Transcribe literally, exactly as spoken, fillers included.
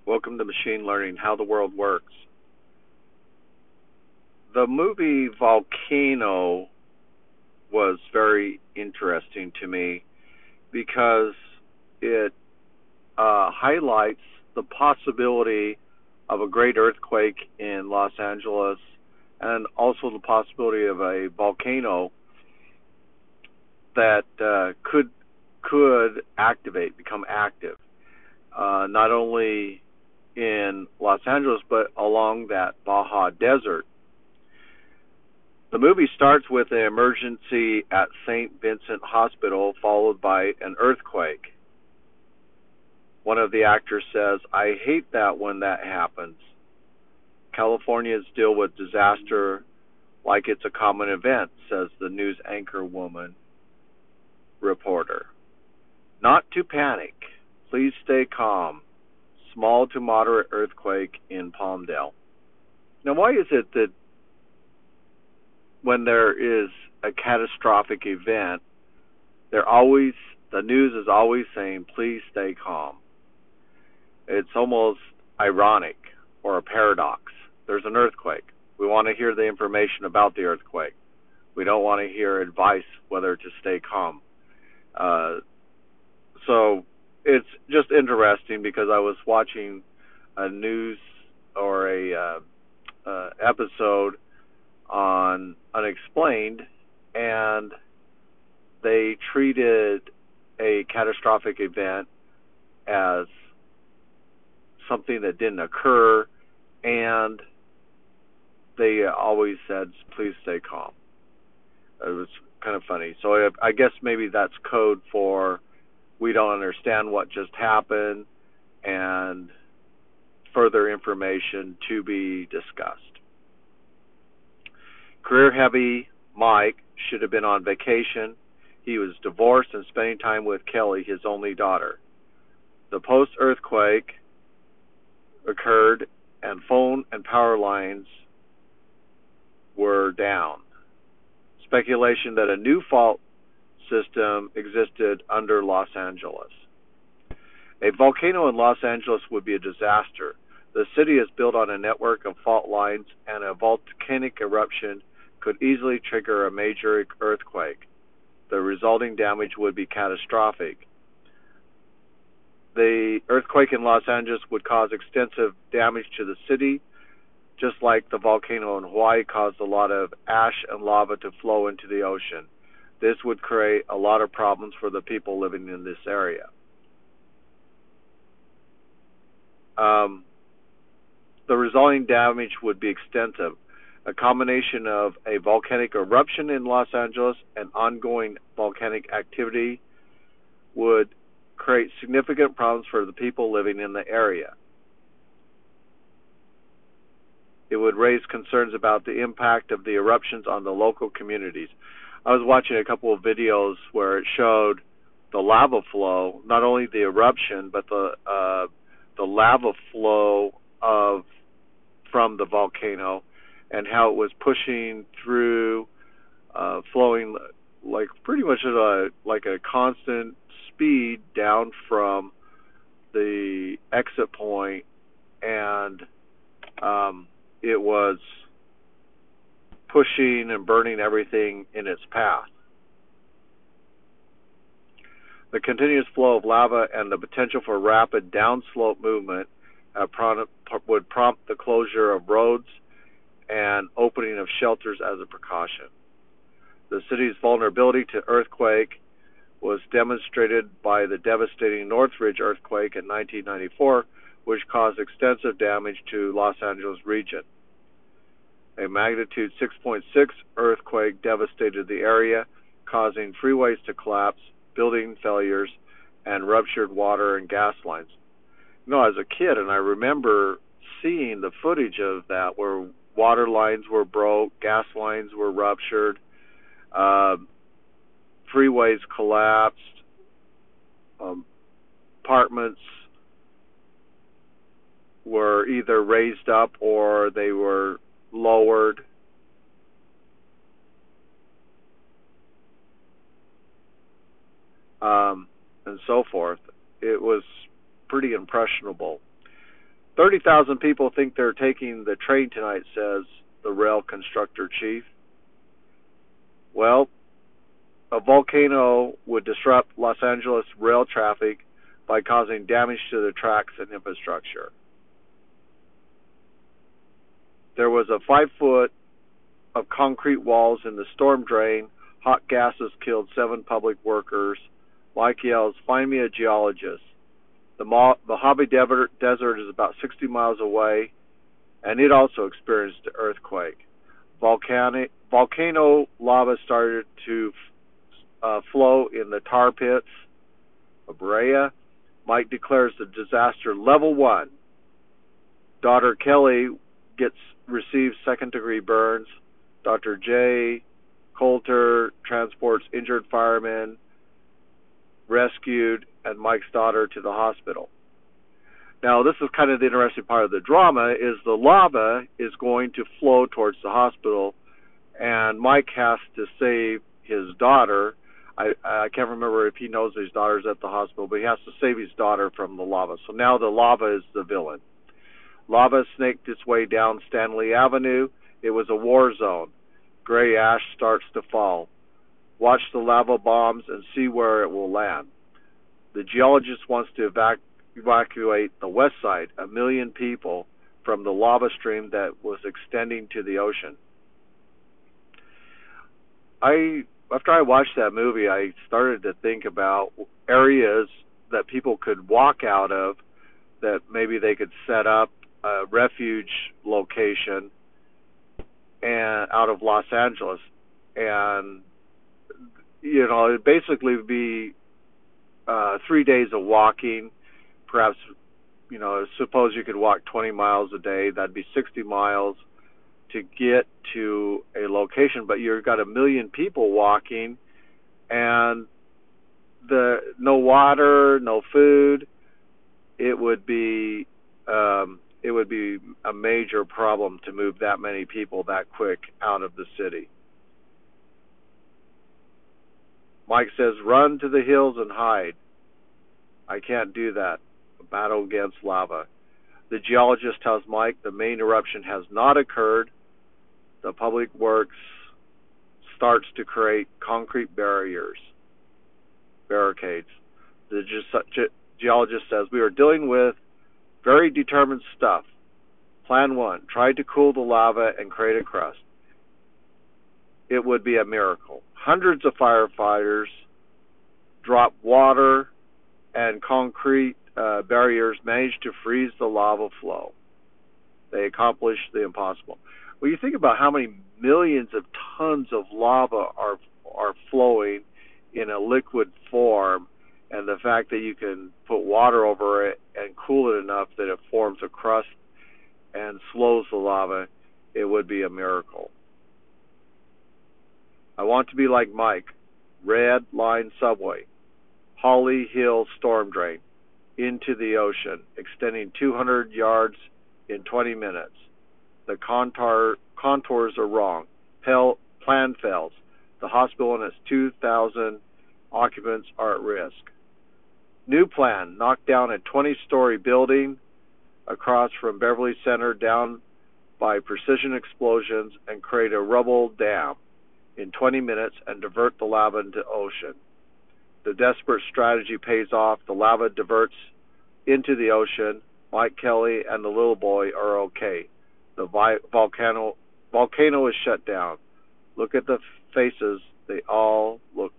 Welcome to Machine Learning, How the World Works. The movie Volcano was very interesting to me because it uh, highlights the possibility of a great earthquake in Los Angeles and also the possibility of a volcano that uh, could could activate, become active, uh, not only in Los Angeles but along that Baja Desert. The movie starts with an emergency at Saint Vincent Hospital, followed by an earthquake. One of the actors says, "I hate that when that happens. Californians deal with disaster like it's a common event," says the news anchor woman reporter. "Not to panic. Please stay calm. Small to moderate earthquake in Palmdale." Now, why is it that when there is a catastrophic event, they're always the news is always saying, "Please stay calm"? It's almost ironic or a paradox. There's an earthquake. We want to hear the information about the earthquake. We don't want to hear advice whether to stay calm. Uh, so it's just interesting because I was watching a news or a uh, uh, episode on Unexplained, and they treated a catastrophic event as something that didn't occur, and they always said, "Please stay calm." It was kind of funny. So I guess maybe that's code for we don't understand what just happened and further information to be discussed. Career-heavy Mike should have been on vacation. He was divorced and spending time with Kelly, his only daughter. The post-earthquake occurred, and phone and power lines were down. Speculation that a new fault system existed under Los Angeles. A volcano in Los Angeles would be a disaster. The city is built on a network of fault lines, and a volcanic eruption could easily trigger a major earthquake. The resulting damage would be catastrophic. The earthquake in Los Angeles would cause extensive damage to the city, just like the volcano in Hawaii caused a lot of ash and lava to flow into the ocean. This would create a lot of problems for the people living in this area. Um, the resulting damage would be extensive. A combination of a volcanic eruption in Los Angeles and ongoing volcanic activity would create significant problems for the people living in the area. It would raise concerns about the impact of the eruptions on the local communities. I was watching a couple of videos where it showed the lava flow, not only the eruption, but the uh, the lava flow of from the volcano, and how it was pushing through, uh, flowing like pretty much at a like a constant speed down from the exit point, and um, it was pushing and burning everything in its path. The continuous flow of lava and the potential for rapid downslope movement uh, prompt, would prompt the closure of roads and opening of shelters as a precaution. The city's vulnerability to earthquake was demonstrated by the devastating Northridge earthquake in nineteen ninety-four, which caused extensive damage to Los Angeles region. A magnitude six point six earthquake devastated the area, causing freeways to collapse, building failures, and ruptured water and gas lines. You know, as a kid, and I remember seeing the footage of that where water lines were broke, gas lines were ruptured, uh, freeways collapsed, um, apartments were either raised up or they were lowered. Um, and so forth. It was pretty impressionable. thirty thousand people think they're taking the train tonight, says the rail constructor chief. Well, a volcano would disrupt Los Angeles rail traffic by causing damage to the tracks and infrastructure. There was a five foot of concrete walls in the storm drain. Hot gases killed seven public workers. Mike yells, "Find me a geologist." The Mojave Desert is about sixty miles away, and it also experienced an earthquake. Volcanic, volcano lava started to uh, flow in the tar pits of Brea. Mike declares the disaster level one. Daughter Kelly gets receives second degree burns. Doctor Jay Coulter transports injured firemen, rescued, and Mike's daughter to the hospital. Now, this is kind of the interesting part of the drama, is the lava is going to flow towards the hospital, and Mike has to save his daughter. I, I can't remember if he knows his daughter's at the hospital, but he has to save his daughter from the lava. So now the lava is the villain. Lava snaked its way down Stanley Avenue. It was a war zone. Gray ash starts to fall. Watch the lava bombs and see where it will land. The geologist wants to evac evacuate the west side, a million people, from the lava stream that was extending to the ocean. I, after I watched that movie, I started to think about areas that people could walk out of, that maybe they could set up a refuge location and out of Los Angeles, and you know, it basically would be uh, three days of walking. Perhaps, you know, suppose you could walk twenty miles a day. That'd be sixty miles to get to a location. But you've got a million people walking, and the no water, no food. It would be um, it would be a major problem to move that many people that quick out of the city. Mike says, "Run to the hills and hide." I can't do that. A battle against lava. The geologist tells Mike the main eruption has not occurred. The public works starts to create concrete barriers, barricades. The ge geologist says, "We are dealing with very determined stuff. Plan one, try to cool the lava and create a crust. It would be a miracle. Hundreds of firefighters drop water and concrete uh, barriers, managed to freeze the lava flow. They accomplished the impossible." When you think about how many millions of tons of lava are are flowing in a liquid form, and the fact that you can put water over it and cool it enough that it forms a crust and slows the lava, it would be a miracle. I want to be like Mike. Red line subway. Holly Hill storm drain. Into the ocean, extending two hundred yards in twenty minutes. The contour, contours are wrong. Pel, plan fails. The hospital and its two thousand occupants are at risk. New plan, knock down a twenty story building across from Beverly Center down by precision explosions and create a rubble dam in twenty minutes and divert the lava into ocean. The desperate strategy pays off. The lava diverts into the ocean. Mike Kelly and the little boy are okay. The vi volcano volcano is shut down. Look at the faces. They all look